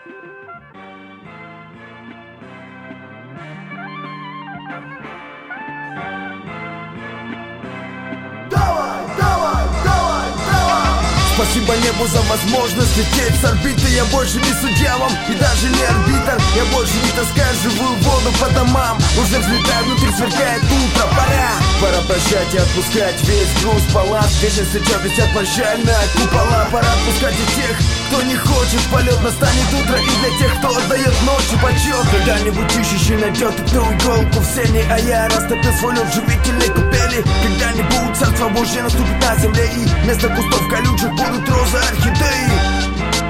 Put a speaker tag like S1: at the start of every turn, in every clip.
S1: Спасибо небу за возможность лететь с орбиты. Я больше не судья вам и даже не арбитр. Я больше не таскаю живую воду по домам. Уже взлетаю, внутри сверкает утро. Пора прощать и отпускать весь груз палат. Вечность сейчас висят прощальные купола. Пора отпускать и тех, кто не хочет. Полет настанет утро и для тех, кто отдает ночи почет. Когда-нибудь ищущий найдет эту иголку в сене, а я растопил свой лед в живительной купели. Когда-нибудь царство Божье наступит на земле, и вместо кустов колючих будут розы орхидеи.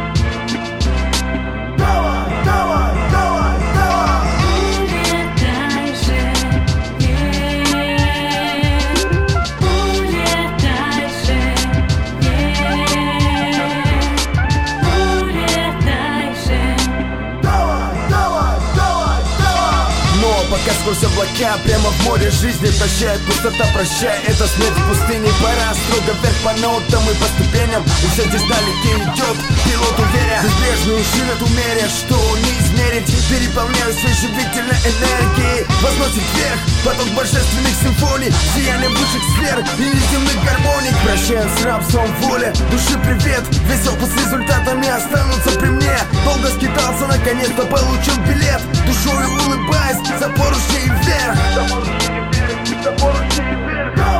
S1: Пока сквозь облака, прямо в море жизни прощает пустота, прощай, это смерть в пустыне. Пора строго вверх по нотам и по ступеням. И все здесь далеке идет, пилот уверен. Безбрежную широту меря, что не измерить. Переполняю своей живительной энергией. Возносит вверх поток божественных симфоний, сияние высших сфер и неземных гармоний. Прощаю с рабством воли, души привет. Весь опыт с результатами останутся при мне. Долго скитался, наконец-то получил билет. Душою улыбаясь, за поручни вверх. За поручни вверх.